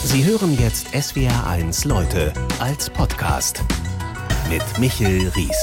Sie hören jetzt SWR1 Leute als Podcast mit Michel Ries.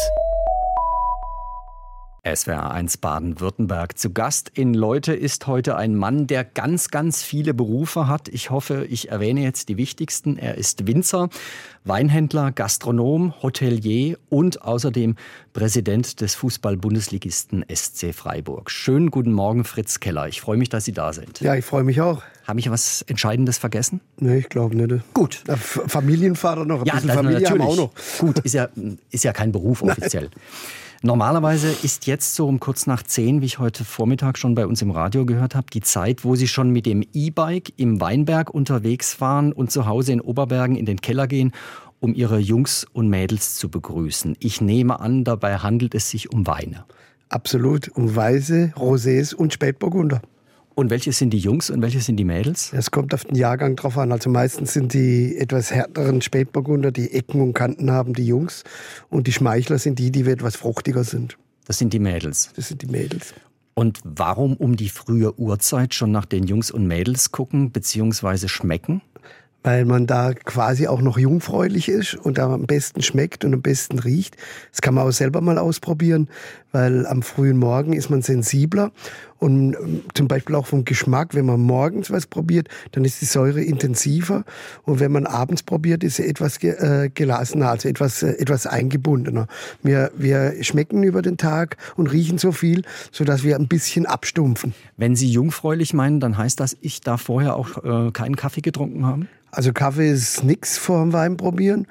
SWR1 Baden-Württemberg. Zu Gast in Leute ist heute ein Mann, der ganz, ganz viele Berufe hat. Ich hoffe, ich erwähne jetzt die wichtigsten. Er ist Winzer, Weinhändler, Gastronom, Hotelier und außerdem Präsident des Fußball-Bundesligisten SC Freiburg. Schönen guten Morgen, Fritz Keller. Ich freue mich, dass Sie da sind. Ja, ich freue mich auch. Habe ich was Entscheidendes vergessen? Nee, ich glaube nicht. Gut. Familienvater noch, ein bisschen Familie haben wir auch noch. Gut, ist ja kein Beruf offiziell. Nein. Normalerweise ist jetzt so um kurz nach 10, wie ich heute Vormittag schon bei uns im Radio gehört habe, die Zeit, wo Sie schon mit dem E-Bike im Weinberg unterwegs waren und zu Hause in Oberbergen in den Keller gehen, um Ihre Jungs und Mädels zu begrüßen. Ich nehme an, dabei handelt es sich um Weine. Absolut, um Weiße, Rosés und Spätburgunder. Und welche sind die Jungs und welche sind die Mädels? Es kommt auf den Jahrgang drauf an. Also meistens sind die etwas härteren Spätburgunder, die Ecken und Kanten haben, die Jungs. Und die Schmeichler sind die etwas fruchtiger sind. Das sind die Mädels? Das sind die Mädels. Und warum um die frühe Uhrzeit schon nach den Jungs und Mädels gucken bzw. schmecken? Weil man da quasi auch noch jungfräulich ist und da am besten schmeckt und am besten riecht. Das kann man auch selber mal ausprobieren, weil am frühen Morgen ist man sensibler und zum Beispiel auch vom Geschmack, wenn man morgens was probiert, dann ist die Säure intensiver und wenn man abends probiert, ist sie etwas gelassener, also etwas eingebundener. Wir schmecken über den Tag und riechen so viel, sodass wir ein bisschen abstumpfen. Wenn Sie jungfräulich meinen, dann heißt das, ich darf vorher auch keinen Kaffee getrunken haben? Also Kaffee ist nix vor dem Wein probieren,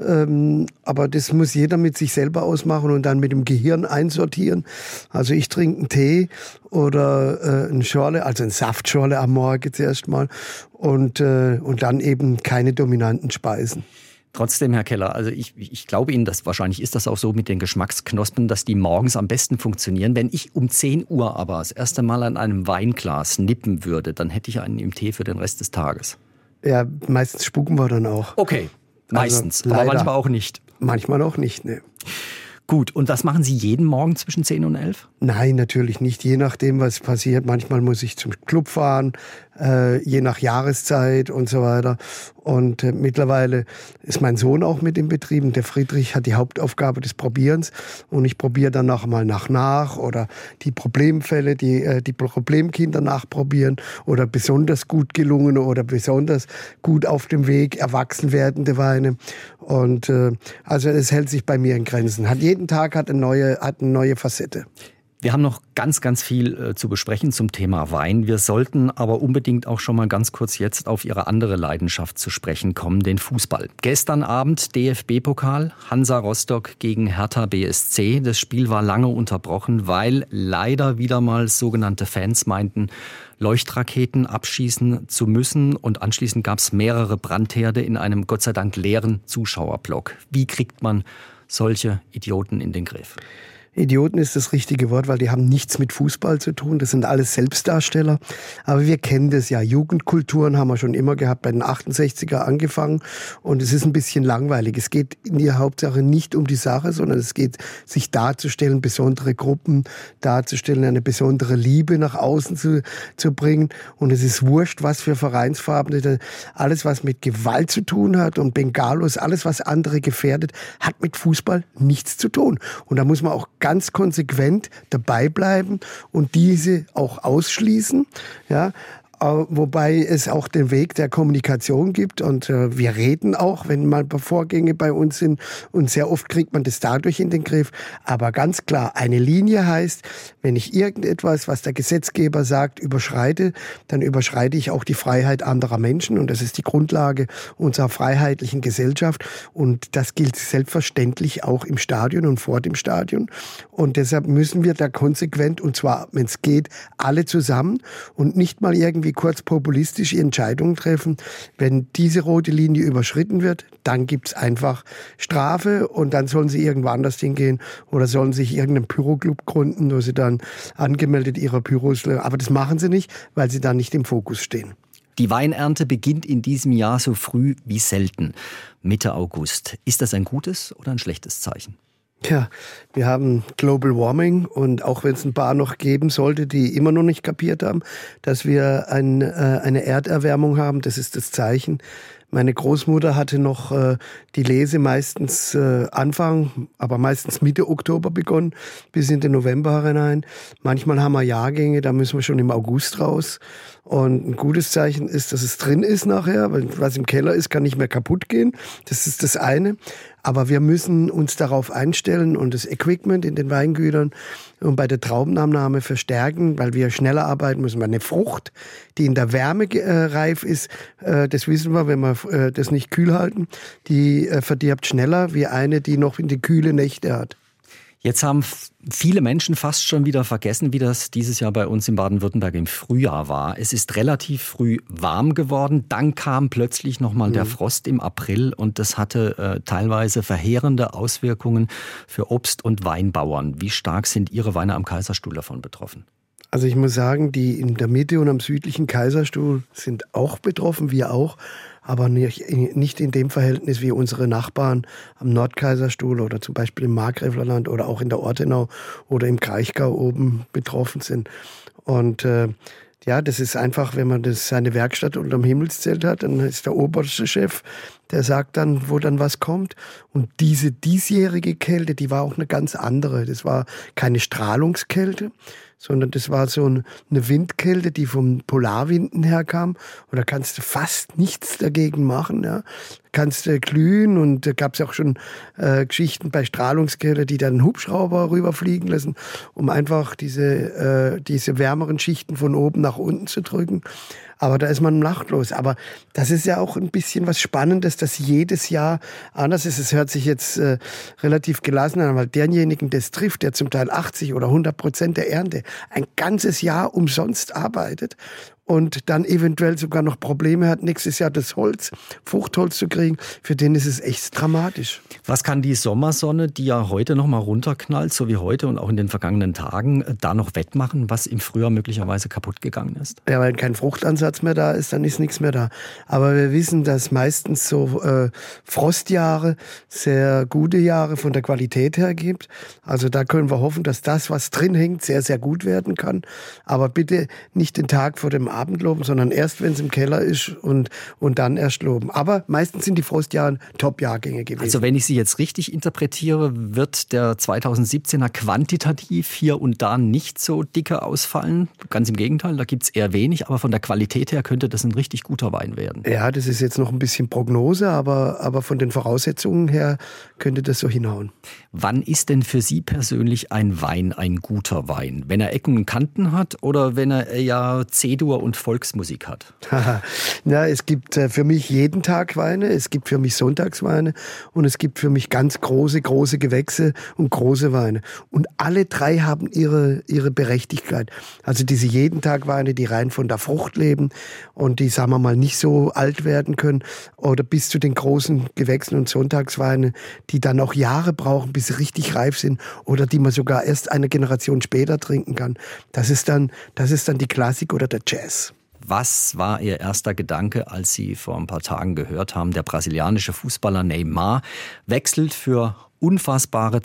aber das muss jeder mit sich selber ausmachen und dann mit dem Gehirn einsortieren. Also ich trinke einen Tee oder eine Schorle, also eine Saftschorle am Morgen zuerst mal und dann eben keine dominanten Speisen. Trotzdem, Herr Keller, also ich glaube Ihnen, dass wahrscheinlich ist das auch so mit den Geschmacksknospen, dass die morgens am besten funktionieren. Wenn ich um 10 Uhr aber das erste Mal an einem Weinglas nippen würde, dann hätte ich einen im Tee für den Rest des Tages. Ja, meistens spucken wir dann auch. Okay, meistens, also, aber manchmal auch nicht. Manchmal auch nicht, ne. Gut, und das machen Sie jeden Morgen zwischen 10 und 11? Nein, natürlich nicht. Je nachdem, was passiert. Manchmal muss ich zum Club fahren, je nach Jahreszeit und so weiter. Und mittlerweile ist mein Sohn auch mit im Betrieb. Und der Friedrich hat die Hauptaufgabe des Probierens. Und ich probiere dann noch mal nach oder die Problemfälle, die Problemkinder nachprobieren oder besonders gut gelungene oder besonders gut auf dem Weg erwachsen werdende Weine. Und also es hält sich bei mir in Grenzen. Jeden Tag hat eine neue Facette. Wir haben noch ganz, ganz viel zu besprechen zum Thema Wein. Wir sollten aber unbedingt auch schon mal ganz kurz jetzt auf Ihre andere Leidenschaft zu sprechen kommen, den Fußball. Gestern Abend DFB-Pokal, Hansa Rostock gegen Hertha BSC. Das Spiel war lange unterbrochen, weil leider wieder mal sogenannte Fans meinten, Leuchtraketen abschießen zu müssen. Und anschließend gab es mehrere Brandherde in einem Gott sei Dank leeren Zuschauerblock. Wie kriegt man solche Idioten in den Griff? Idioten ist das richtige Wort, weil die haben nichts mit Fußball zu tun. Das sind alles Selbstdarsteller. Aber wir kennen das ja. Jugendkulturen haben wir schon immer gehabt, bei den 68er angefangen. Und es ist ein bisschen langweilig. Es geht in der Hauptsache nicht um die Sache, sondern es geht, sich darzustellen, besondere Gruppen darzustellen, eine besondere Liebe nach außen zu bringen. Und es ist wurscht, was für Vereinsfarben. Alles, was mit Gewalt zu tun hat und Bengalos, alles, was andere gefährdet, hat mit Fußball nichts zu tun. Und da muss man auch ganz konsequent dabei bleiben und diese auch ausschließen, ja. Wobei es auch den Weg der Kommunikation gibt und wir reden auch, wenn mal Vorgänge bei uns sind und sehr oft kriegt man das dadurch in den Griff. Aber ganz klar, eine Linie heißt, wenn ich irgendetwas, was der Gesetzgeber sagt, überschreite, dann überschreite ich auch die Freiheit anderer Menschen und das ist die Grundlage unserer freiheitlichen Gesellschaft und das gilt selbstverständlich auch im Stadion und vor dem Stadion und deshalb müssen wir da konsequent und zwar, wenn es geht, alle zusammen und nicht mal irgendwie kurz populistisch Entscheidungen treffen. Wenn diese rote Linie überschritten wird, dann gibt's einfach Strafe und dann sollen sie irgendwo anders hingehen oder sollen sich irgendeinen Pyroclub gründen, wo sie dann angemeldet ihre Pyros, aber das machen sie nicht, weil sie dann nicht im Fokus stehen. Die Weinernte beginnt in diesem Jahr so früh wie selten, Mitte August. Ist das ein gutes oder ein schlechtes Zeichen? Ja, wir haben Global Warming und auch wenn es ein paar noch geben sollte, die immer noch nicht kapiert haben, dass wir eine Erderwärmung haben, das ist das Zeichen. Meine Großmutter hatte noch die Lese meistens Anfang, aber meistens Mitte Oktober begonnen, bis in den November hinein. Manchmal haben wir Jahrgänge, da müssen wir schon im August raus. Und ein gutes Zeichen ist, dass es drin ist nachher, weil was im Keller ist, kann nicht mehr kaputt gehen. Das ist das eine. Aber wir müssen uns darauf einstellen und das Equipment in den Weingütern und bei der Traubenabnahme verstärken, weil wir schneller arbeiten müssen. Eine Frucht, die in der Wärme reif ist, das wissen wir, wenn wir das nicht kühl halten, die verdirbt schneller wie eine, die noch in die kühle Nächte hat. Jetzt haben viele Menschen fast schon wieder vergessen, wie das dieses Jahr bei uns in Baden-Württemberg im Frühjahr war. Es ist relativ früh warm geworden, dann kam plötzlich nochmal der Frost im April und das hatte teilweise verheerende Auswirkungen für Obst- und Weinbauern. Wie stark sind Ihre Weine am Kaiserstuhl davon betroffen? Also ich muss sagen, die in der Mitte und am südlichen Kaiserstuhl sind auch betroffen, wir auch, aber nicht in dem Verhältnis wie unsere Nachbarn am Nordkaiserstuhl oder zum Beispiel im Markgräflerland oder auch in der Ortenau oder im Kraichgau oben betroffen sind. Und ja, das ist einfach, wenn man seine Werkstatt unterm Himmelszelt hat, dann ist der oberste Chef, der sagt dann, wo dann was kommt. Und diese diesjährige Kälte, die war auch eine ganz andere. Das war keine Strahlungskälte, sondern das war so eine Windkälte, die vom Polarwinden herkam. Und da kannst du fast nichts dagegen machen. Ja. Kannst du glühen und da gab es auch schon Geschichten bei Strahlungskälte, die dann einen Hubschrauber rüberfliegen lassen, um einfach diese wärmeren Schichten von oben nach unten zu drücken. Aber da ist man machtlos. Aber das ist ja auch ein bisschen was Spannendes, dass jedes Jahr anders ist. Es hört sich jetzt relativ gelassen an, weil derjenigen, der es trifft, der zum Teil 80 oder 100% der Ernte ein ganzes Jahr umsonst arbeitet und dann eventuell sogar noch Probleme hat, nächstes Jahr das Fruchtholz zu kriegen, für den ist es echt dramatisch. Was kann die Sommersonne, die ja heute noch mal runterknallt, so wie heute und auch in den vergangenen Tagen, da noch wettmachen, was im Frühjahr möglicherweise kaputt gegangen ist? Ja, weil kein Fruchtansatz mehr da ist, dann ist nichts mehr da. Aber wir wissen, dass meistens so Frostjahre sehr gute Jahre von der Qualität her gibt. Also da können wir hoffen, dass das, was drin hängt, sehr, sehr gut werden kann. Aber bitte nicht den Tag vor dem Abend loben, sondern erst, wenn es im Keller ist und dann erst loben. Aber meistens sind die Frostjahre Top-Jahrgänge gewesen. Also wenn ich Sie jetzt richtig interpretiere, wird der 2017er quantitativ hier und da nicht so dicke ausfallen. Ganz im Gegenteil, da gibt es eher wenig, aber von der Qualität her könnte das ein richtig guter Wein werden. Ja, das ist jetzt noch ein bisschen Prognose, aber von den Voraussetzungen her könnte das so hinhauen. Wann ist denn für Sie persönlich ein Wein ein guter Wein? Wenn er Ecken und Kanten hat oder wenn er ja C-Dur und Volksmusik hat? Ja, es gibt für mich jeden Tag Weine, es gibt für mich Sonntagsweine und es gibt für mich ganz große Gewächse und große Weine. Und alle drei haben ihre Berechtigkeit. Also diese jeden Tag Weine, die rein von der Frucht leben und die, sagen wir mal, nicht so alt werden können, oder bis zu den großen Gewächsen und Sonntagsweine, die dann auch Jahre brauchen, bis sie richtig reif sind oder die man sogar erst eine Generation später trinken kann. Das ist dann die Klassik oder der Jazz. Was war Ihr erster Gedanke, als Sie vor ein paar Tagen gehört haben, der brasilianische Fußballer Neymar wechselt für unfassbare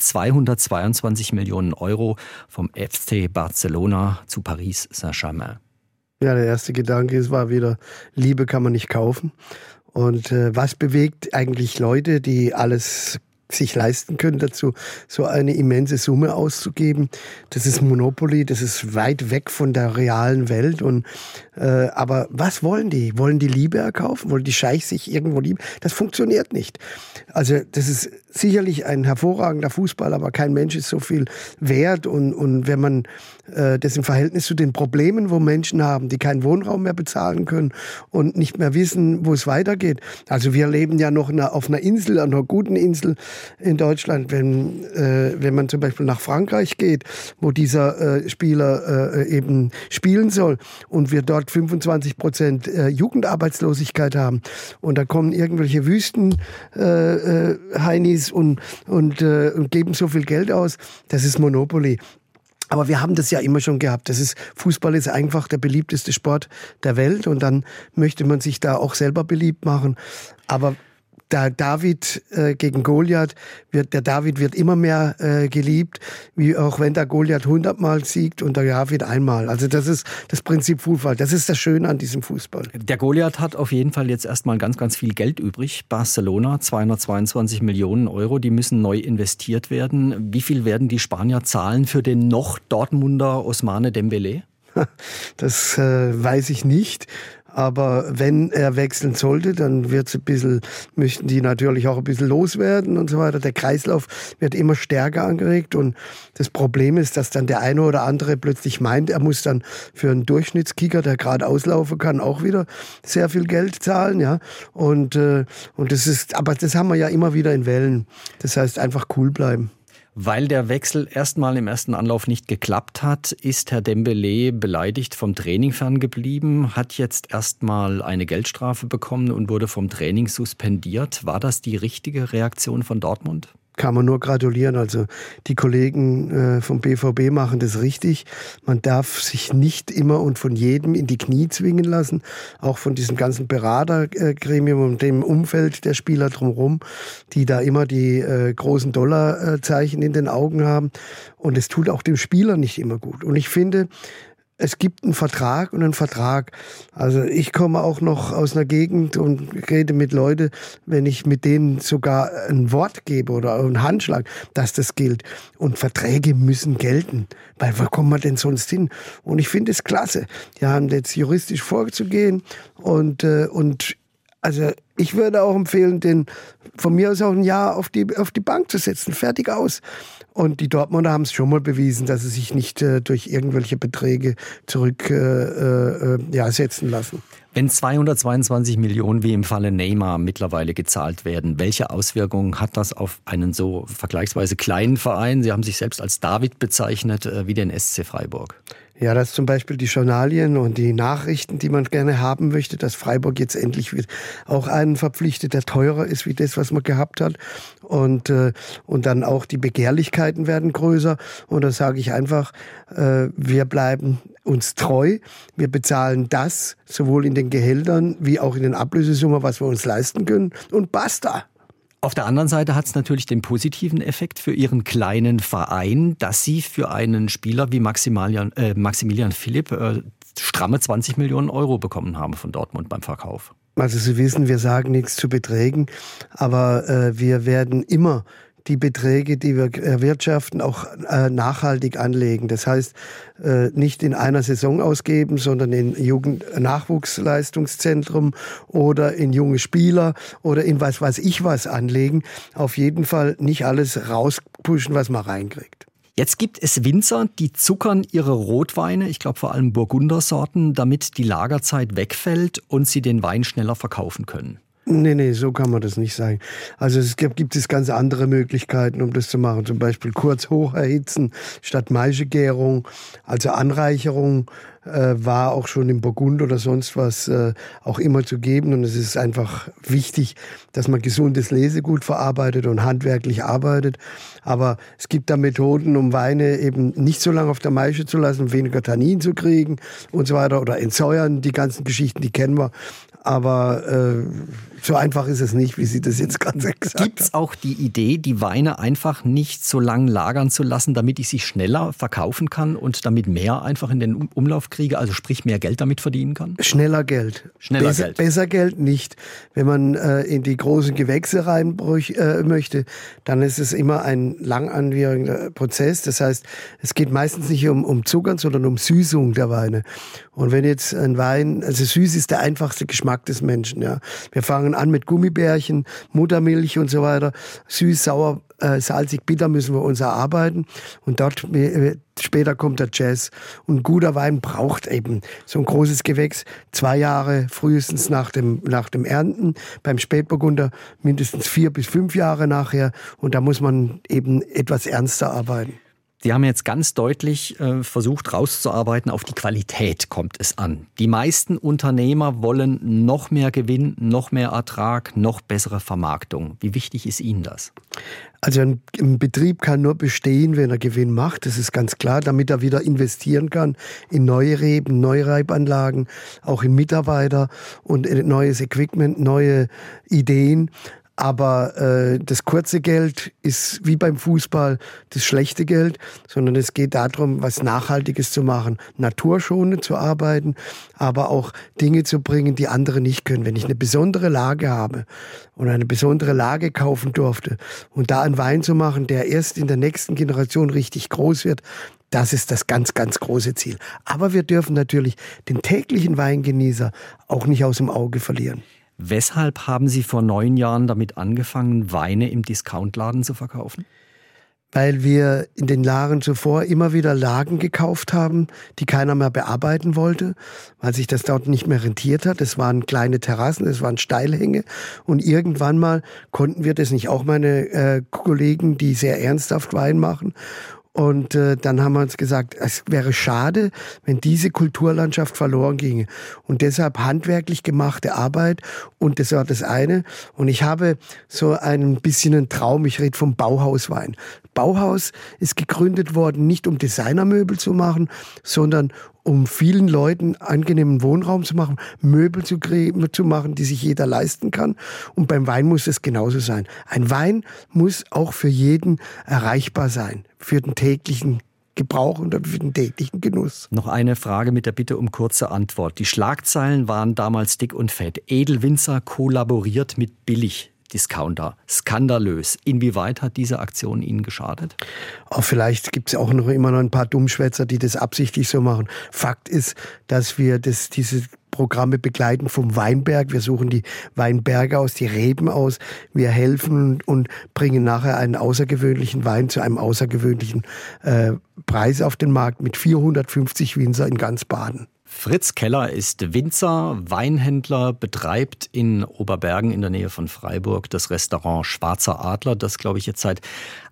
222 Millionen Euro vom FC Barcelona zu Paris Saint-Germain? Ja, der erste Gedanke war wieder, Liebe kann man nicht kaufen. Und was bewegt eigentlich Leute, die alles sich leisten können, dazu so eine immense Summe auszugeben? Das ist Monopoly, das ist weit weg von der realen Welt. Und aber was wollen die? Wollen die Liebe erkaufen? Wollen die Scheichs sich irgendwo lieben? Das funktioniert nicht. Also das ist sicherlich ein hervorragender Fußball, aber kein Mensch ist so viel wert. Und wenn man das im Verhältnis zu den Problemen, wo Menschen haben, die keinen Wohnraum mehr bezahlen können und nicht mehr wissen, wo es weitergeht. Also wir leben ja noch auf einer Insel, an einer guten Insel in Deutschland. Wenn man zum Beispiel nach Frankreich geht, wo dieser Spieler eben spielen soll und wir dort 25% Jugendarbeitslosigkeit haben und da kommen irgendwelche Wüstenheinis und geben so viel Geld aus, das ist Monopoly. Aber wir haben das ja immer schon gehabt. Fußball ist einfach der beliebteste Sport der Welt und dann möchte man sich da auch selber beliebt machen. Aber der David gegen Goliath, der David wird immer mehr geliebt, wie auch wenn der Goliath 100-mal siegt und der David einmal. Also das ist das Prinzip Fußball. Das ist das Schöne an diesem Fußball. Der Goliath hat auf jeden Fall jetzt erstmal ganz, ganz viel Geld übrig. Barcelona, 222 Millionen Euro, die müssen neu investiert werden. Wie viel werden die Spanier zahlen für den noch Dortmunder Ousmane Dembélé? Das weiß ich nicht. Aber wenn er wechseln sollte, dann möchten die natürlich auch ein bisschen loswerden und so weiter. Der Kreislauf wird immer stärker angeregt und das Problem ist, dass dann der eine oder andere plötzlich meint, er muss dann für einen Durchschnittskicker, der gerade auslaufen kann, auch wieder sehr viel Geld zahlen, ja. Und aber das haben wir ja immer wieder in Wellen. Das heißt, einfach cool bleiben. Weil der Wechsel erstmal im ersten Anlauf nicht geklappt hat, ist Herr Dembélé beleidigt vom Training ferngeblieben, hat jetzt erstmal eine Geldstrafe bekommen und wurde vom Training suspendiert. War das die richtige Reaktion von Dortmund? Kann man nur gratulieren. Also die Kollegen vom BVB machen das richtig. Man darf sich nicht immer und von jedem in die Knie zwingen lassen, auch von diesem ganzen Beratergremium und dem Umfeld der Spieler drumherum, die da immer die großen Dollarzeichen in den Augen haben. Und es tut auch dem Spieler nicht immer gut. Und ich finde, es gibt einen Vertrag und einen Vertrag. Also ich komme auch noch aus einer Gegend und rede mit Leuten, wenn ich mit denen sogar ein Wort gebe oder einen Handschlag, dass das gilt. Und Verträge müssen gelten, weil wo kommen wir denn sonst hin? Und ich finde es klasse. Die haben jetzt juristisch vorzugehen und also ich würde auch empfehlen, den von mir aus auch ein Jahr auf die Bank zu setzen. Fertig aus. Und die Dortmunder haben es schon mal bewiesen, dass sie sich nicht durch irgendwelche Beträge zurücksetzen lassen. Wenn 222 Millionen wie im Falle Neymar mittlerweile gezahlt werden, welche Auswirkungen hat das auf einen so vergleichsweise kleinen Verein? Sie haben sich selbst als David bezeichnet, wie den SC Freiburg. Ja, das zum Beispiel die Journalien und die Nachrichten, die man gerne haben möchte, dass Freiburg jetzt endlich auch einen verpflichtet, der teurer ist wie das, was man gehabt hat. Und dann auch die Begehrlichkeiten werden größer. Und da sage ich einfach, wir bleiben uns treu. Wir bezahlen das, sowohl in den Gehältern wie auch in den Ablösesummen, was wir uns leisten können. Und basta. Auf der anderen Seite hat es natürlich den positiven Effekt für Ihren kleinen Verein, dass Sie für einen Spieler wie Maximilian Philipp stramme 20 Millionen Euro bekommen haben von Dortmund beim Verkauf. Also Sie wissen, wir sagen nichts zu Beträgen, aber wir werden immer die Beträge, die wir erwirtschaften, auch nachhaltig anlegen. Das heißt, nicht in einer Saison ausgeben, sondern in Nachwuchsleistungszentrum oder in junge Spieler oder in was weiß ich was anlegen. Auf jeden Fall nicht alles rauspushen, was man reinkriegt. Jetzt gibt es Winzer, die zuckern ihre Rotweine, ich glaube vor allem Burgundersorten, damit die Lagerzeit wegfällt und sie den Wein schneller verkaufen können. Nee, so kann man das nicht sagen. Also es gibt ganz andere Möglichkeiten, um das zu machen. Zum Beispiel kurz hoch erhitzen statt Maischegärung, also Anreicherung war auch schon im Burgund oder sonst was auch immer zu geben. Und es ist einfach wichtig, dass man gesundes Lesegut verarbeitet und handwerklich arbeitet. Aber es gibt da Methoden, um Weine eben nicht so lange auf der Maische zu lassen, um weniger Tannin zu kriegen und so weiter. Oder entsäuern, die ganzen Geschichten, die kennen wir. Aber so einfach ist es nicht, wie Sie das jetzt gerade gesagt haben. Gibt es auch die Idee, die Weine einfach nicht so lang lagern zu lassen, damit ich sie schneller verkaufen kann und damit mehr einfach in den Umlauf kriege, also sprich mehr Geld damit verdienen kann? Schneller Geld. Besser Geld nicht. Wenn man in die großen Gewächse rein möchte, dann ist es immer ein langanwierender Prozess. Das heißt, es geht meistens nicht um Zuckern, sondern um Süßung der Weine. Und wenn jetzt ein Wein, also süß ist der einfachste Geschmack des Menschen. Ja. Wir fangen an mit Gummibärchen, Muttermilch und so weiter. Süß, sauer, salzig, bitter müssen wir uns erarbeiten. Und dort später kommt der Jazz. Und ein guter Wein braucht eben so ein großes Gewächs 2 Jahre frühestens nach dem Ernten. Beim Spätburgunder mindestens 4 bis 5 Jahre nachher. Und da muss man eben etwas ernster arbeiten. Sie haben jetzt ganz deutlich versucht rauszuarbeiten, auf die Qualität kommt es an. Die meisten Unternehmer wollen noch mehr Gewinn, noch mehr Ertrag, noch bessere Vermarktung. Wie wichtig ist Ihnen das? Also ein Betrieb kann nur bestehen, wenn er Gewinn macht, das ist ganz klar, damit er wieder investieren kann in neue Reben, neue Reibanlagen, auch in Mitarbeiter und neues Equipment, neue Ideen. Aber das kurze Geld ist wie beim Fußball das schlechte Geld, sondern es geht darum, was Nachhaltiges zu machen, naturschonend zu arbeiten, aber auch Dinge zu bringen, die andere nicht können. Wenn ich eine besondere Lage habe und eine besondere Lage kaufen durfte und da einen Wein zu machen, der erst in der nächsten Generation richtig groß wird, das ist das ganz, ganz große Ziel. Aber wir dürfen natürlich den täglichen Weingenießer auch nicht aus dem Auge verlieren. Weshalb haben Sie vor 9 Jahren damit angefangen, Weine im Discountladen zu verkaufen? Weil wir in den Jahren zuvor immer wieder Lagen gekauft haben, die keiner mehr bearbeiten wollte, weil sich das dort nicht mehr rentiert hat. Es waren kleine Terrassen, es waren Steilhänge und irgendwann mal konnten wir das nicht. Auch meine Kollegen, die sehr ernsthaft Wein machen. Und dann haben wir uns gesagt, es wäre schade, wenn diese Kulturlandschaft verloren ginge. Und deshalb handwerklich gemachte Arbeit. Und das war das eine. Und ich habe so ein bisschen einen Traum. Ich rede vom Bauhauswein. Bauhaus ist gegründet worden, nicht um Designermöbel zu machen, sondern um vielen Leuten angenehmen Wohnraum zu machen, Möbel zu machen, die sich jeder leisten kann. Und beim Wein muss es genauso sein. Ein Wein muss auch für jeden erreichbar sein, für den täglichen Gebrauch und für den täglichen Genuss. Noch eine Frage mit der Bitte um kurze Antwort. Die Schlagzeilen waren damals dick und fett. Edelwinzer kollaboriert mit Billigdiscounter. Skandalös. Inwieweit hat diese Aktion Ihnen geschadet? Auch vielleicht gibt es auch immer noch ein paar Dummschwätzer, die das absichtlich so machen. Fakt ist, dass wir diese Programme begleiten vom Weinberg. Wir suchen die Weinberge aus, die Reben aus. Wir helfen und bringen nachher einen außergewöhnlichen Wein zu einem außergewöhnlichen Preis auf den Markt mit 450 Winzer in ganz Baden. Fritz Keller ist Winzer, Weinhändler, betreibt in Oberbergen in der Nähe von Freiburg das Restaurant Schwarzer Adler, das, glaube ich, jetzt seit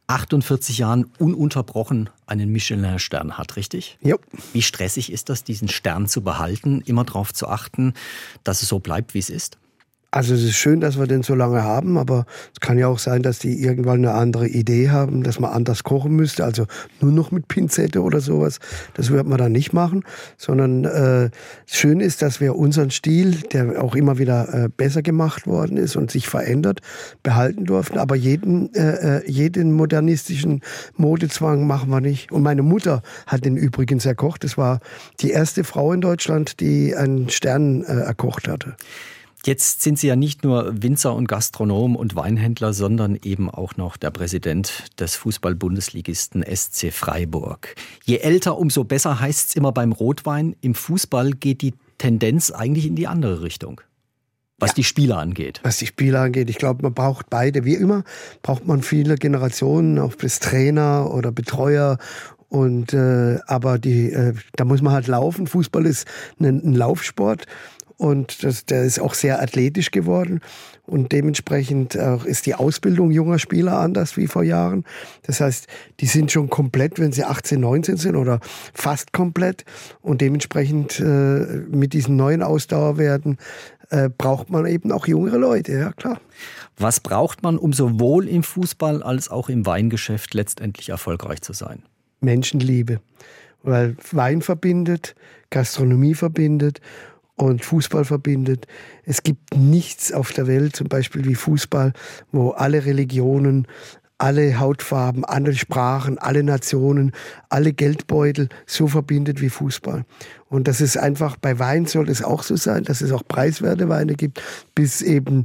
48 Jahren ununterbrochen einen Michelin-Stern hat, richtig? Ja. Wie stressig ist das, diesen Stern zu behalten, immer darauf zu achten, dass es so bleibt, wie es ist? Also es ist schön, dass wir den so lange haben, aber es kann ja auch sein, dass die irgendwann eine andere Idee haben, dass man anders kochen müsste, also nur noch mit Pinzette oder sowas. Das wird man dann nicht machen, sondern schön ist, dass wir unseren Stil, der auch immer wieder besser gemacht worden ist und sich verändert, behalten durften. Aber jeden modernistischen Modezwang machen wir nicht. Und meine Mutter hat den übrigens erkocht. Das war die erste Frau in Deutschland, die einen Stern erkocht hatte. Jetzt sind Sie ja nicht nur Winzer und Gastronom und Weinhändler, sondern eben auch noch der Präsident des Fußball-Bundesligisten SC Freiburg. Je älter, umso besser, heißt es immer beim Rotwein. Im Fußball geht die Tendenz eigentlich in die andere Richtung, was die Spieler angeht. Was die Spieler angeht. Ich glaube, man braucht beide. Wie immer braucht man viele Generationen, ob das Trainer oder Betreuer. Und aber da muss man halt laufen. Fußball ist ein Laufsport. Und der ist auch sehr athletisch geworden. Und dementsprechend ist die Ausbildung junger Spieler anders wie vor Jahren. Das heißt, die sind schon komplett, wenn sie 18, 19 sind oder fast komplett. Und dementsprechend mit diesen neuen Ausdauerwerten braucht man eben auch jüngere Leute, ja klar. Was braucht man, um sowohl im Fußball als auch im Weingeschäft letztendlich erfolgreich zu sein? Menschenliebe. Weil Wein verbindet, Gastronomie verbindet und Fußball verbindet. Es gibt nichts auf der Welt, zum Beispiel wie Fußball, wo alle Religionen, alle Hautfarben, alle Sprachen, alle Nationen, alle Geldbeutel so verbindet wie Fußball. Und das ist einfach, bei Wein soll es auch so sein, dass es auch preiswerte Weine gibt, bis eben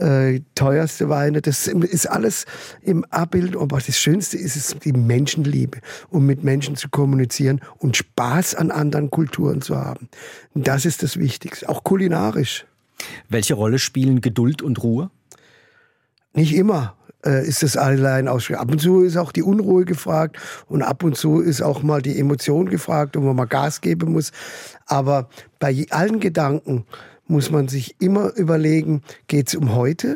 teuerste Weine. Das ist alles im Abbild. Aber das Schönste ist es, die Menschenliebe, um mit Menschen zu kommunizieren und Spaß an anderen Kulturen zu haben. Und das ist das Wichtigste, auch kulinarisch. Welche Rolle spielen Geduld und Ruhe? Nicht immer ist das allein ausgeschrieben. Ab und zu ist auch die Unruhe gefragt und ab und zu ist auch mal die Emotion gefragt, wo man mal Gas geben muss. Aber bei allen Gedanken muss man sich immer überlegen, geht es um heute?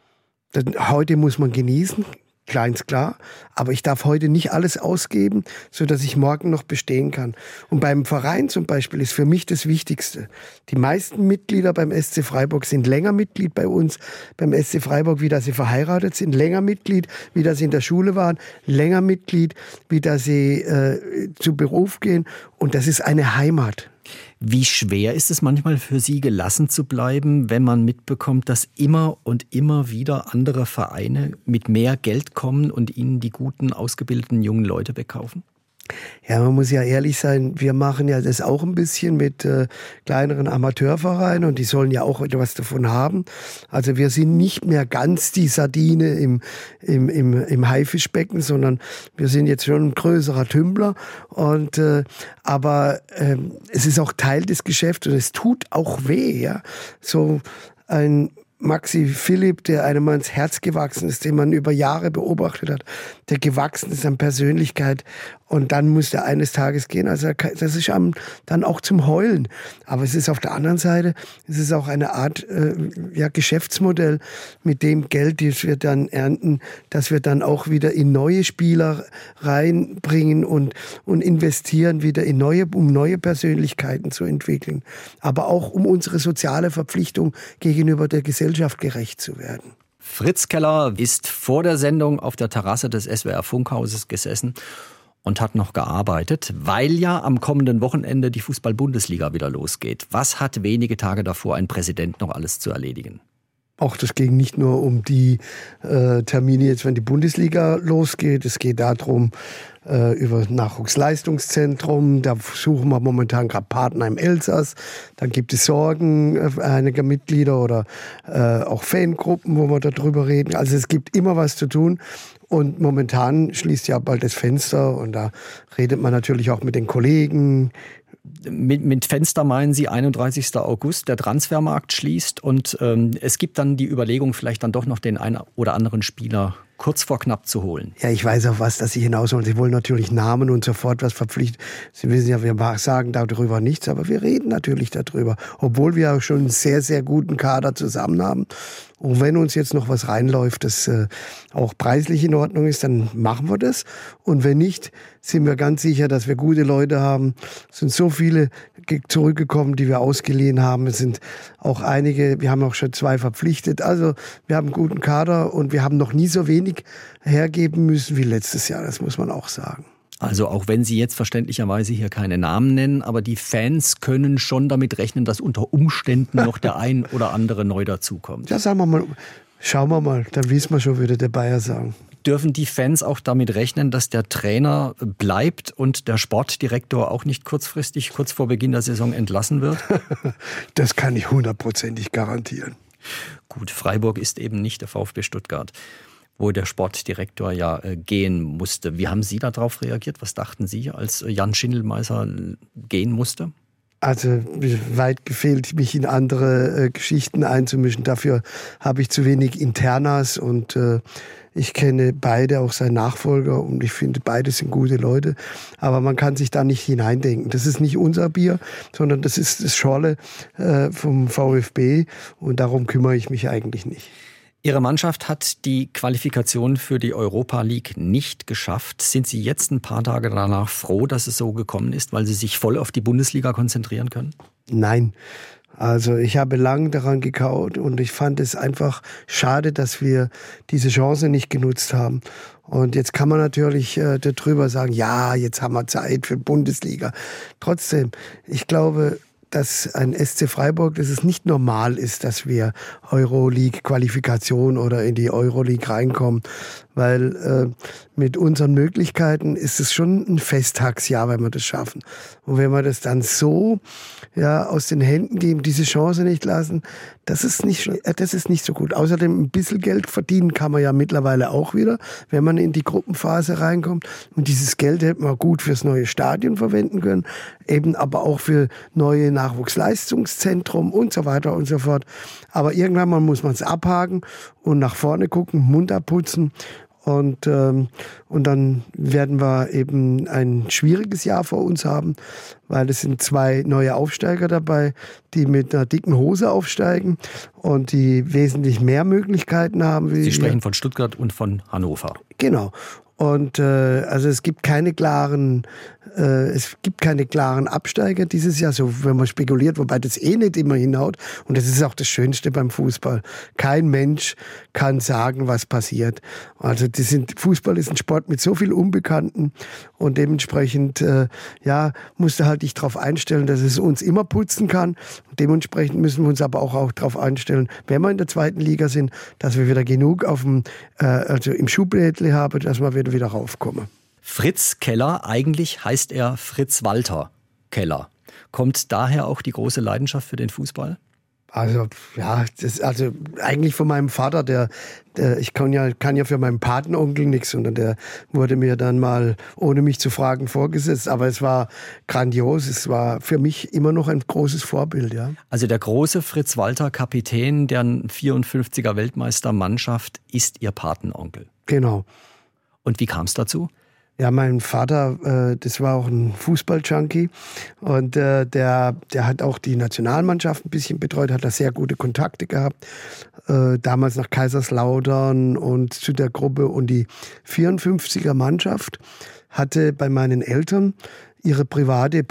Heute muss man genießen, kleins klar, aber ich darf heute nicht alles ausgeben, sodass ich morgen noch bestehen kann. Und beim Verein zum Beispiel ist für mich das Wichtigste. Die meisten Mitglieder beim SC Freiburg sind länger Mitglied bei uns, beim SC Freiburg, wie dass sie verheiratet sind, länger Mitglied, wie dass sie in der Schule waren, länger Mitglied, wie dass sie zu Beruf gehen. Und das ist eine Heimat. Wie schwer ist es manchmal für Sie, gelassen zu bleiben, wenn man mitbekommt, dass immer und immer wieder andere Vereine mit mehr Geld kommen und ihnen die guten, ausgebildeten jungen Leute wegkaufen? Ja, man muss ja ehrlich sein, wir machen ja das auch ein bisschen mit kleineren Amateurvereinen und die sollen ja auch etwas davon haben. Also wir sind nicht mehr ganz die Sardine im Haifischbecken, sondern wir sind jetzt schon ein größerer Tümmler. Aber es ist auch Teil des Geschäfts und es tut auch weh. Ja? So ein Maxi Philipp, der einem ans Herz gewachsen ist, den man über Jahre beobachtet hat, der gewachsen ist an Persönlichkeit und dann muss der eines Tages gehen. Also das ist dann auch zum Heulen. Aber es ist auf der anderen Seite, es ist auch eine Art Geschäftsmodell, mit dem Geld, das wir dann ernten, dass wir dann auch wieder in neue Spieler reinbringen und investieren wieder um neue Persönlichkeiten zu entwickeln. Aber auch um unsere soziale Verpflichtung gegenüber der Gesellschaft gerecht zu werden. Fritz Keller ist vor der Sendung auf der Terrasse des SWR Funkhauses gesessen und hat noch gearbeitet, weil ja am kommenden Wochenende die Fußball-Bundesliga wieder losgeht. Was hat wenige Tage davor ein Präsident noch alles zu erledigen? Auch das ging nicht nur um die Termine jetzt, wenn die Bundesliga losgeht. Es geht darum, über Nachwuchsleistungszentrum. Da suchen wir momentan gerade Partner im Elsass. Dann gibt es Sorgen einiger Mitglieder oder auch Fangruppen, wo wir darüber reden. Also es gibt immer was zu tun. Und momentan schließt ja bald das Fenster und da redet man natürlich auch mit den Kollegen. Mit Fenster meinen Sie 31. August, der Transfermarkt schließt und es gibt dann die Überlegung, vielleicht dann doch noch den einen oder anderen Spieler kurz vor knapp zu holen. Ja, ich weiß auf was, dass Sie hinaus wollen. Sie wollen natürlich Namen und sofort was verpflichtet. Sie wissen ja, wir sagen darüber nichts, aber wir reden natürlich darüber. Obwohl wir auch schon einen sehr, sehr guten Kader zusammen haben. Und wenn uns jetzt noch was reinläuft, das auch preislich in Ordnung ist, dann machen wir das. Und wenn nicht, sind wir ganz sicher, dass wir gute Leute haben. Es sind so viele zurückgekommen, die wir ausgeliehen haben. Es sind auch einige, wir haben auch schon 2 verpflichtet. Also wir haben einen guten Kader und wir haben noch nie so wenig hergeben müssen wie letztes Jahr. Das muss man auch sagen. Also auch wenn Sie jetzt verständlicherweise hier keine Namen nennen, aber die Fans können schon damit rechnen, dass unter Umständen noch der ein oder andere neu dazukommt. Ja, sagen wir mal, schauen wir mal, dann wissen wir schon, würde der Bayer sagen. Dürfen die Fans auch damit rechnen, dass der Trainer bleibt und der Sportdirektor auch nicht kurzfristig, kurz vor Beginn der Saison entlassen wird? Das kann ich 100%ig garantieren. Gut, Freiburg ist eben nicht der VfB Stuttgart, wo der Sportdirektor ja gehen musste. Wie haben Sie darauf reagiert? Was dachten Sie, als Jan Schindelmeiser gehen musste? Also weit gefehlt, mich in andere Geschichten einzumischen. Dafür habe ich zu wenig Internas und ich kenne beide, auch seinen Nachfolger, und ich finde, beide sind gute Leute. Aber man kann sich da nicht hineindenken. Das ist nicht unser Bier, sondern das ist das Schorle vom VfB und darum kümmere ich mich eigentlich nicht. Ihre Mannschaft hat die Qualifikation für die Europa League nicht geschafft. Sind Sie jetzt ein paar Tage danach froh, dass es so gekommen ist, weil Sie sich voll auf die Bundesliga konzentrieren können? Nein. Also ich habe lang daran gekaut und ich fand es einfach schade, dass wir diese Chance nicht genutzt haben. Und jetzt kann man natürlich darüber sagen, ja, jetzt haben wir Zeit für Bundesliga. Trotzdem, ich glaube, dass ein SC Freiburg, dass es nicht normal ist, dass wir Euroleague-Qualifikation oder in die Euroleague reinkommen, weil mit unseren Möglichkeiten ist es schon ein Festtagsjahr, wenn wir das schaffen. Und wenn wir das dann so aus den Händen geben, diese Chance nicht lassen, das ist nicht so gut. Außerdem ein bisschen Geld verdienen kann man ja mittlerweile auch wieder, wenn man in die Gruppenphase reinkommt. Und dieses Geld hätte man gut fürs neue Stadion verwenden können, eben aber auch für neue Nachwuchsleistungszentrum und so weiter und so fort. Aber irgendwann mal muss man es abhaken und nach vorne gucken, Mund abputzen. Und dann werden wir eben ein schwieriges Jahr vor uns haben, weil es sind 2 neue Aufsteiger dabei, die mit einer dicken Hose aufsteigen und die wesentlich mehr Möglichkeiten haben. Sie sprechen von Stuttgart und von Hannover. Genau. Und also es gibt keine klaren Absteiger dieses Jahr, so wenn man spekuliert, wobei das nicht immer hinhaut. Und das ist auch das Schönste beim Fußball. Kein Mensch kann sagen, was passiert. Also Fußball ist ein Sport mit so viel Unbekannten und dementsprechend musst du halt dich darauf einstellen, dass es uns immer putzen kann. Und dementsprechend müssen wir uns aber auch darauf einstellen, wenn wir in der zweiten Liga sind, dass wir wieder genug im Schublädle haben, dass wir wieder raufkommen. Fritz Keller, eigentlich heißt er Fritz Walter Keller. Kommt daher auch die große Leidenschaft für den Fußball? Also eigentlich von meinem Vater, ich kann ja für meinen Patenonkel nichts, sondern der wurde mir dann mal, ohne mich zu fragen, vorgesetzt. Aber es war grandios, es war für mich immer noch ein großes Vorbild. Ja. Also der große Fritz Walter, Kapitän der 54er Weltmeistermannschaft, ist Ihr Patenonkel. Genau. Und wie kam es dazu? Ja, mein Vater, das war auch ein Fußball-Junkie und der hat auch die Nationalmannschaft ein bisschen betreut, hat da sehr gute Kontakte gehabt, damals nach Kaiserslautern und zu der Gruppe. Und die 54er Mannschaft hatte bei meinen Eltern ihre private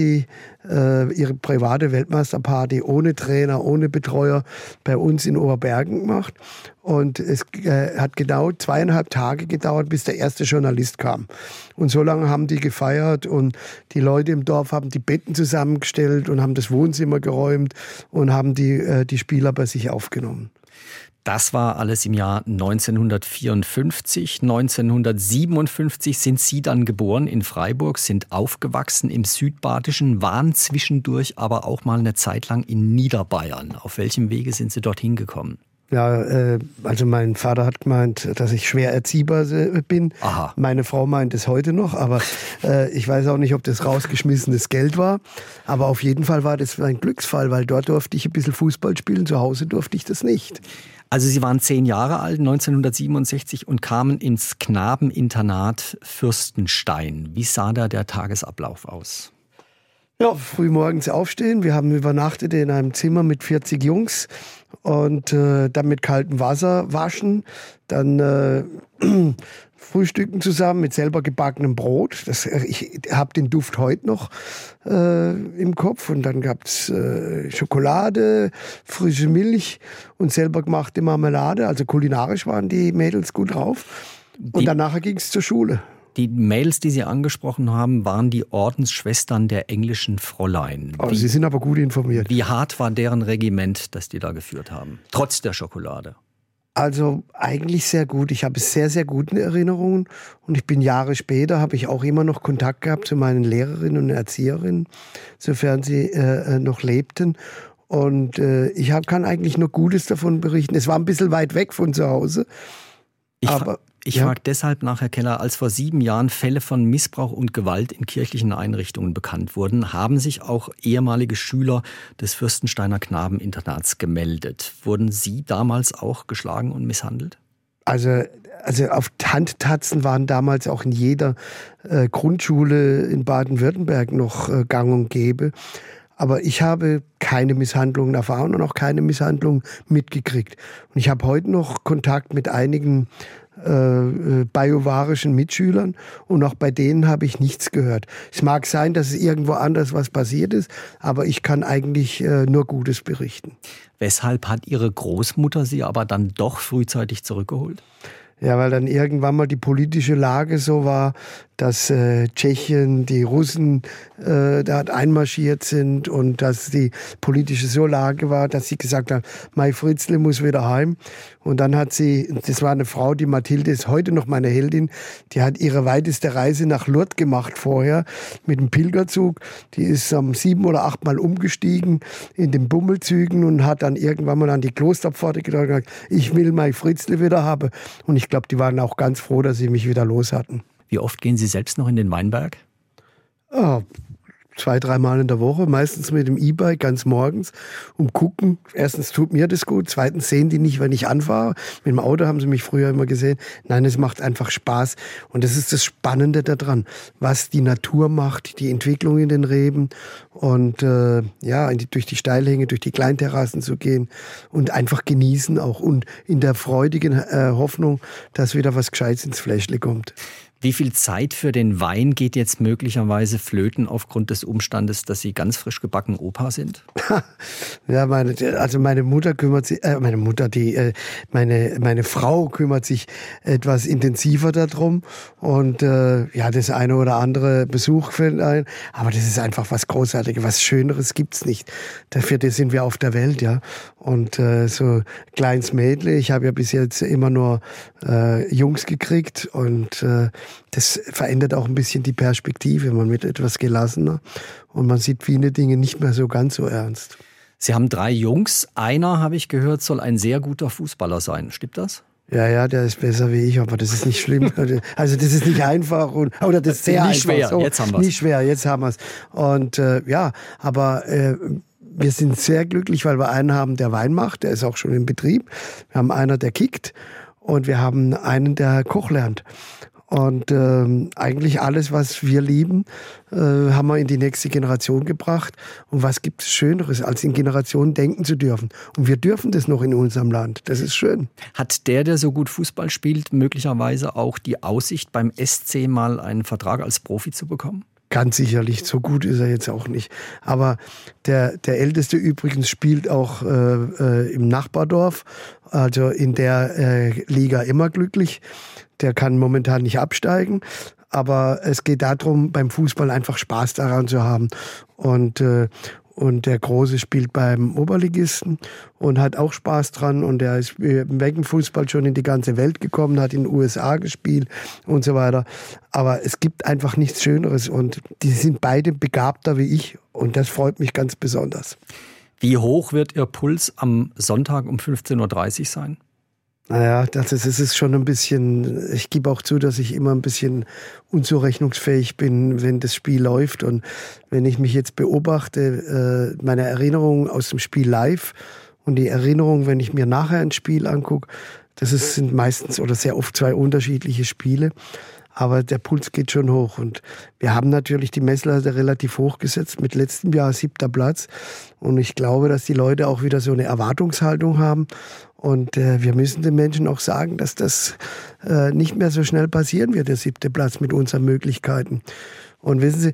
Weltmeisterparty ohne Trainer, ohne Betreuer bei uns in Oberbergen gemacht. Und es hat genau 2,5 Tage gedauert, bis der erste Journalist kam. Und so lange haben die gefeiert und die Leute im Dorf haben die Betten zusammengestellt und haben das Wohnzimmer geräumt und haben die Spieler bei sich aufgenommen. Das war alles im Jahr 1954. 1957 sind Sie dann geboren in Freiburg, sind aufgewachsen im Südbadischen, waren zwischendurch aber auch mal eine Zeit lang in Niederbayern. Auf welchem Wege sind Sie dorthin gekommen? Ja, also mein Vater hat gemeint, dass ich schwer erziehbar bin. Aha. Meine Frau meint es heute noch, aber ich weiß auch nicht, ob das rausgeschmissenes Geld war. Aber auf jeden Fall war das ein Glücksfall, weil dort durfte ich ein bisschen Fußball spielen, zu Hause durfte ich das nicht. Also Sie waren 10 Jahre alt, 1967, und kamen ins Knabeninternat Fürstenstein. Wie sah da der Tagesablauf aus? Ja, früh morgens aufstehen. Wir haben übernachtet in einem Zimmer mit 40 Jungs und dann mit kaltem Wasser waschen. Dann frühstücken zusammen mit selber gebackenem Brot. Ich habe den Duft heute noch im Kopf. Und dann gab es Schokolade, frische Milch und selber gemachte Marmelade. Also kulinarisch waren die Mädels gut drauf. Und danach ging es zur Schule. Die Mädels, die Sie angesprochen haben, waren die Ordensschwestern der englischen Fräulein. Sie sind aber gut informiert. Wie hart war deren Regiment, das die da geführt haben, trotz der Schokolade? Also eigentlich sehr gut. Ich habe sehr, sehr gute Erinnerungen. Und ich bin Jahre später, habe ich auch immer noch Kontakt gehabt zu meinen Lehrerinnen und Erzieherinnen, sofern sie noch lebten. Und ich kann eigentlich nur Gutes davon berichten. Es war ein bisschen weit weg von zu Hause. Ich frage deshalb nach, Herr Keller, als vor 7 Jahren Fälle von Missbrauch und Gewalt in kirchlichen Einrichtungen bekannt wurden, haben sich auch ehemalige Schüler des Fürstensteiner Knabeninternats gemeldet. Wurden Sie damals auch geschlagen und misshandelt? Also auf Handtatzen waren damals auch in jeder Grundschule in Baden-Württemberg noch gang und gäbe. Aber ich habe keine Misshandlungen erfahren und auch keine Misshandlungen mitgekriegt. Und ich habe heute noch Kontakt mit einigen bajuwarischen Mitschülern und auch bei denen habe ich nichts gehört. Es mag sein, dass es irgendwo anders was passiert ist, aber ich kann eigentlich nur Gutes berichten. Weshalb hat Ihre Großmutter Sie aber dann doch frühzeitig zurückgeholt? Ja, weil dann irgendwann mal die politische Lage so war, dass Tschechien, die Russen da einmarschiert sind und dass die politische so Lage war, dass sie gesagt haben, mein Fritzle muss wieder heim. Und dann hat sie, das war eine Frau, die Mathilde ist heute noch meine Heldin, die hat ihre weiteste Reise nach Lourdes gemacht vorher mit dem Pilgerzug. Die ist 7 oder 8 Mal umgestiegen in den Bummelzügen und hat dann irgendwann mal an die Klosterpforte gedacht und gesagt, ich will mein Fritzle wieder haben. Und ich glaube, die waren auch ganz froh, dass sie mich wieder los hatten. Wie oft gehen Sie selbst noch in den Weinberg? Oh, 2-3 Mal in der Woche, meistens mit dem E-Bike ganz morgens, gucken. Erstens tut mir das gut, zweitens sehen die nicht, wenn ich anfahre. Mit dem Auto haben sie mich früher immer gesehen. Nein, es macht einfach Spaß und das ist das Spannende daran, was die Natur macht, die Entwicklung in den Reben und durch die Steilhänge, durch die Kleinterrassen zu gehen und einfach genießen auch und in der freudigen Hoffnung, dass wieder was Gescheites ins Fläschle kommt. Wie viel Zeit für den Wein geht jetzt möglicherweise flöten aufgrund des Umstandes, dass Sie ganz frisch gebacken Opa sind? Ja, meine Mutter kümmert sich, meine Frau kümmert sich etwas intensiver darum und das eine oder andere Besuch fällt ein, aber das ist einfach was Großartiges, was Schöneres gibt's nicht. Dafür sind wir auf der Welt, ja. Und so kleines Mädle, ich habe ja bis jetzt immer nur Jungs gekriegt und das verändert auch ein bisschen die Perspektive. Man wird etwas gelassener und man sieht viele Dinge nicht mehr so ganz so ernst. Sie haben 3 Jungs. Einer, habe ich gehört, soll ein sehr guter Fußballer sein. Stimmt das? Ja, der ist besser wie ich, aber das ist nicht schlimm. Also das ist nicht einfach. Oder das ist sehr nicht einfach. Schwer, so, jetzt haben wir es. Nicht schwer, jetzt haben wir es. Und aber wir sind sehr glücklich, weil wir einen haben, der Wein macht. Der ist auch schon in Betrieb. Wir haben einen, der kickt. Und wir haben einen, der Koch lernt. Und eigentlich alles, was wir lieben, haben wir in die nächste Generation gebracht. Und was gibt es Schöneres, als in Generationen denken zu dürfen? Und wir dürfen das noch in unserem Land. Das ist schön. Hat der so gut Fußball spielt, möglicherweise auch die Aussicht, beim SC mal einen Vertrag als Profi zu bekommen? Ganz sicherlich, so gut ist er jetzt auch nicht. Aber der Älteste übrigens spielt auch im Nachbardorf, also in der Liga immer glücklich. Der kann momentan nicht absteigen, aber es geht darum, beim Fußball einfach Spaß daran zu haben. Und der Große spielt beim Oberligisten und hat auch Spaß dran. Und der ist wegen Fußball schon in die ganze Welt gekommen, hat in den USA gespielt und so weiter. Aber es gibt einfach nichts Schöneres. Und die sind beide begabter wie ich. Und das freut mich ganz besonders. Wie hoch wird Ihr Puls am Sonntag um 15.30 Uhr sein? Naja, das ist schon ein bisschen, ich gebe auch zu, dass ich immer ein bisschen unzurechnungsfähig bin, wenn das Spiel läuft. Und wenn ich mich jetzt beobachte, meine Erinnerungen aus dem Spiel live und die Erinnerungen, wenn ich mir nachher ein Spiel angucke, sind meistens oder sehr oft 2 unterschiedliche Spiele. Aber der Puls geht schon hoch. Und wir haben natürlich die Messlatte relativ hoch gesetzt, mit letztem Jahr 7. Platz. Und ich glaube, dass die Leute auch wieder so eine Erwartungshaltung haben. Und wir müssen den Menschen auch sagen, dass das nicht mehr so schnell passieren wird, der 7. Platz mit unseren Möglichkeiten. Und wissen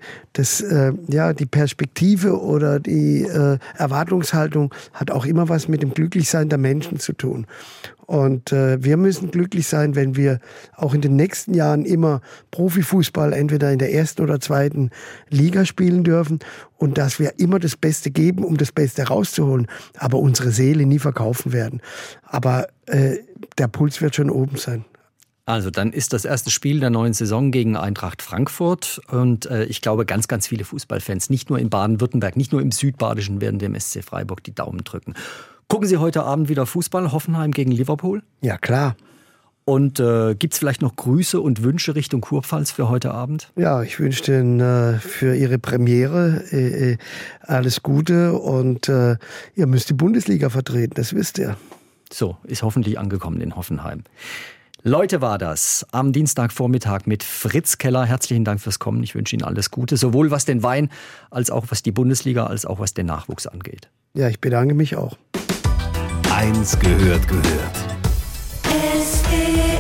Sie, die Perspektive oder die Erwartungshaltung hat auch immer was mit dem Glücklichsein der Menschen zu tun. Und wir müssen glücklich sein, wenn wir auch in den nächsten Jahren immer Profifußball entweder in der 1. oder 2. Liga spielen dürfen und dass wir immer das Beste geben, um das Beste rauszuholen, aber unsere Seele nie verkaufen werden. Aber der Puls wird schon oben sein. Also dann ist das erste Spiel der neuen Saison gegen Eintracht Frankfurt und ich glaube, ganz, ganz viele Fußballfans, nicht nur in Baden-Württemberg, nicht nur im Südbadischen, werden dem SC Freiburg die Daumen drücken. Gucken Sie heute Abend wieder Fußball, Hoffenheim gegen Liverpool? Ja, klar. Und gibt es vielleicht noch Grüße und Wünsche Richtung Kurpfalz für heute Abend? Ja, ich wünsche Ihnen für Ihre Premiere alles Gute und ihr müsst die Bundesliga vertreten, das wisst ihr. So, ist hoffentlich angekommen in Hoffenheim. Leute, war das am Dienstagvormittag mit Fritz Keller. Herzlichen Dank fürs Kommen. Ich wünsche Ihnen alles Gute, sowohl was den Wein, als auch was die Bundesliga, als auch was den Nachwuchs angeht. Ja, ich bedanke mich auch. 1 gehört. SWR